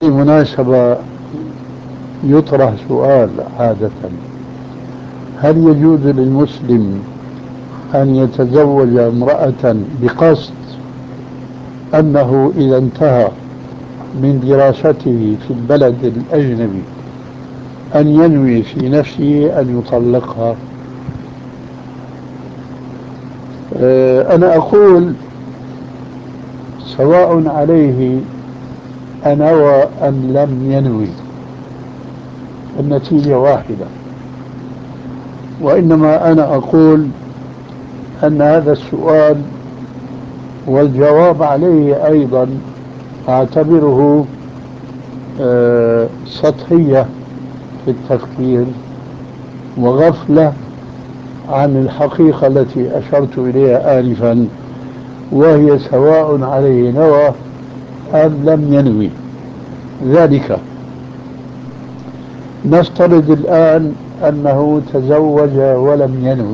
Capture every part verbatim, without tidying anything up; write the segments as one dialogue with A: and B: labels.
A: بالمناسبة يطرح سؤال عادة: هل يجوز للمسلم أن يتزوج امرأة بقصد أنه إذا انتهى من دراسته في البلد الأجنبي أن ينوي في نفسه أن يطلقها؟ أه أنا أقول سواء عليه أنوى أم لم ينوي، النتيجة واحدة. وإنما أنا أقول أن هذا السؤال والجواب عليه أيضا أعتبره أه سطحية في التفكير وغفلة عن الحقيقة التي أشرت إليها آنفا، وهي سواء عليه نوى أم لم ينوي ذلك. نفترض الآن أنه تزوج ولم ينوي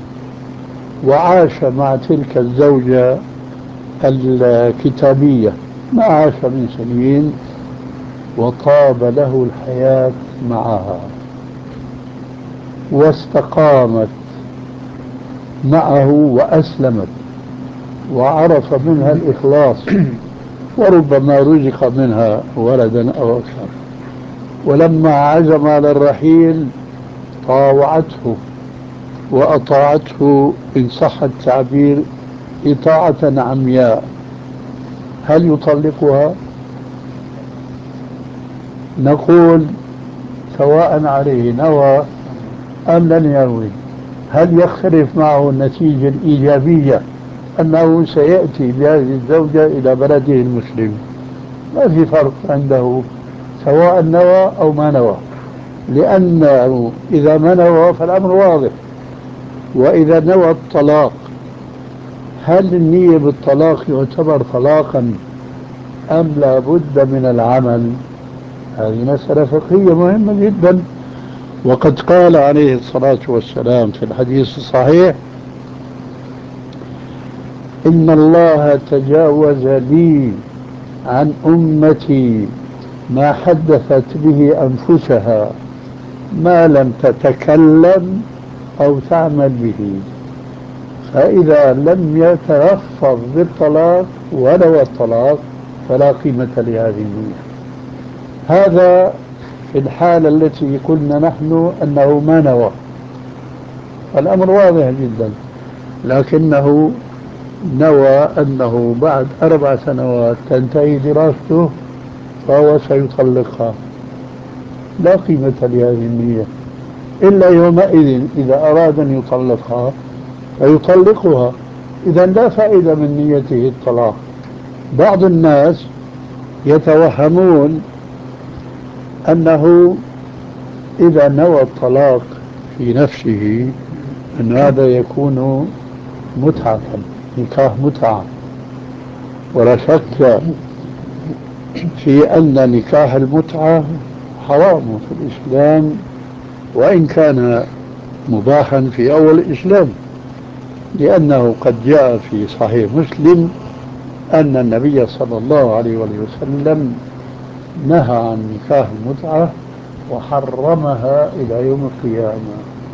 A: وعاش مع تلك الزوجة الكتابية ما عاش من سنين وطاب له الحياة معها واستقامت معه وأسلمت وعرف منها الإخلاص وربما رزق منها ولدا أو أكثر، ولما عزم على الرحيل طاوعته وأطاعته إن صح التعبير إطاعة عمياء. هل يطلقها؟ نقول سواء عليه نوى أم لن ينوي. هل يختلف معه النتيجة الإيجابية أنه سيأتي بهذه الزوجة إلى بلده المسلم؟ ما في فرق عنده سواء نوى أو ما نوى، لأنه إذا ما نوى فالأمر واضح. وإذا نوى الطلاق، هل النية بالطلاق يعتبر طلاقا أم لا بد من العمل؟ هذه مسألة فقهية مهمة جدا. وقد قال عليه الصلاة والسلام في الحديث الصحيح: إن الله تجاوز لي عن أمتي ما حدثت به أنفسها ما لم تتكلم أو تعمل به. فإذا لم يتلفظ بالطلاق ونوى الطلاق فلا قيمة لهذه النية. هذا في الحالة التي قلنا نحن أنه ما نوى، الأمر واضح جدا. لكنه نوى أنه بعد أربع سنوات تنتهي دراسته فهو سيطلقها، لا قيمة لهذه النية إلا يومئذ إذا أراد أن يطلقها فيطلقها. إذا لا فائدة من نيته الطلاق. بعض الناس يتوهمون أنه إذا نوى الطلاق في نفسه أن هذا يكون متعة، نكاح متعة. ولا شك في أن نكاح المتعة حرام في الإسلام، وإن كان مباحا في أول الإسلام، لأنه قد جاء في صحيح مسلم أن النبي صلى الله عليه وسلم نهى عن نكاح المتعة وحرمها إلى يوم القيامة.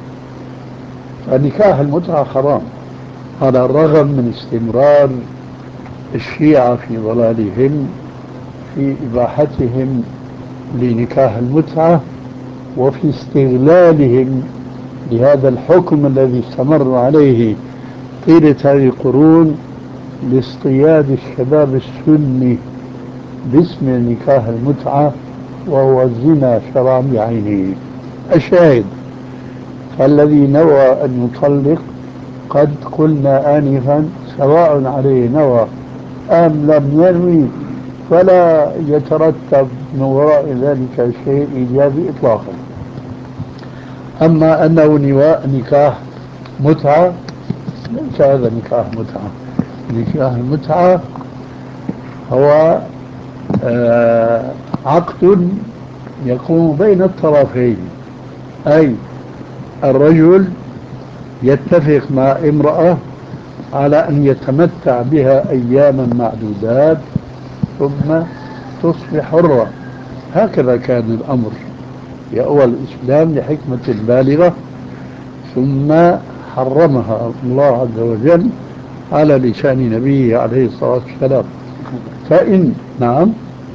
A: فنكاح المتعة حرام على الرغم من استمرار الشيعة في ضلالهم في إباحتهم لنكاح المتعة وفي استغلالهم لهذا الحكم الذي استمروا عليه طيلة هذه القرون لاصطياد الشباب السني باسم نكاح المتعة، وهو الزنا شرعا بعينه. الشاهد: فالذي نوى أن يطلق قد قلنا آنفا سواء عليه نوى أم لم ينوي فلا يترتب من وراء ذلك شيء إيجابي إطلاقا. أما أنه نواء نكاح متعة، ليس هذا نكاح متعة. نكاح المتعة هو آه عقد يقوم بين الطرفين، أي الرجل يتفق مع امرأة على أن يتمتع بها أياما معدودات ثم تصبح حرة هكذا كان الأمر في أول الإسلام لحكمة بالغة، ثم حرمها الله عز وجل على لسان نبيه عليه الصلاة والسلام. فإن نعم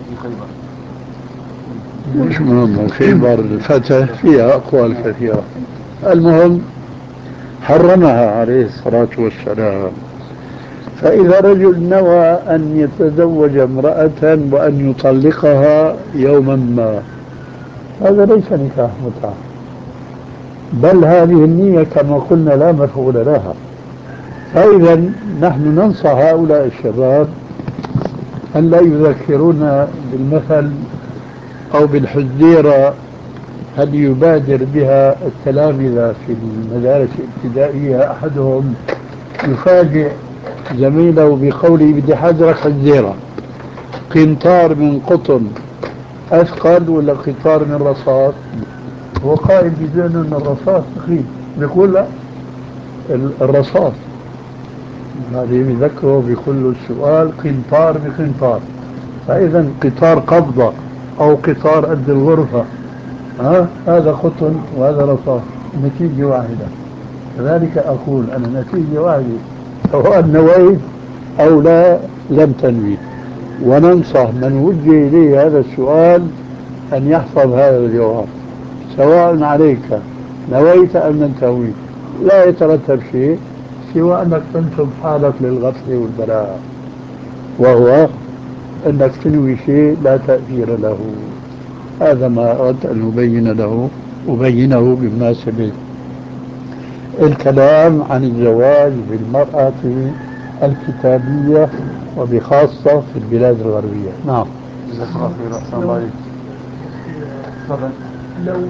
A: مش مهم، خيبر الفتح فيها أقوال كثيرة. المهم حرمها عليه الصلاة والسلام. فإذا رجل نوى أن يتزوج امرأة وأن يطلقها يوما ما، هذا ليس نكاح متعة، بل هذه النية كما قلنا لا مفعول لها. فإذا نحن ننصح هؤلاء الشباب أن لا يذكرون بالمثل أو بالحزيرة هل يبادر بها التلامذة في المدارس الابتدائية. أحدهم يفاجئ زميله بقوله بدي حذرك حزيرة، قنطار من قطن أثقل ولا قنطار من رصاص؟ هو قائل بذهنه أن الرصاص ثقيل، بيقول لا الرصاص. هذه بذكره بكل السؤال قنطار بقنطار، فإذا قطار قبضة أو قطار قد الغرفة، ها هذا قطن وهذا رصاص، نتيجة واحدة. كذلك أقول أنا نتيجة واحدة، سواء نويت أو لا لم تنوي. وننصح من وجه إليه هذا السؤال أن يحفظ هذا الجواب، سواء عليك نويت أم لم تنوي لا يترتب شيء سوى أنك تنسب حالك للغفل والبلاء، وهو أنك تنوي شيء لا تأثير له. هذا ما أردت أن أبين له أبينه بمناسبة الكلام عن الزواج بالمرأة الكتابية وبخاصة في البلاد الغربية. نعم. جزاك الله خير. أحسن الله عليك. تفضل.
B: لو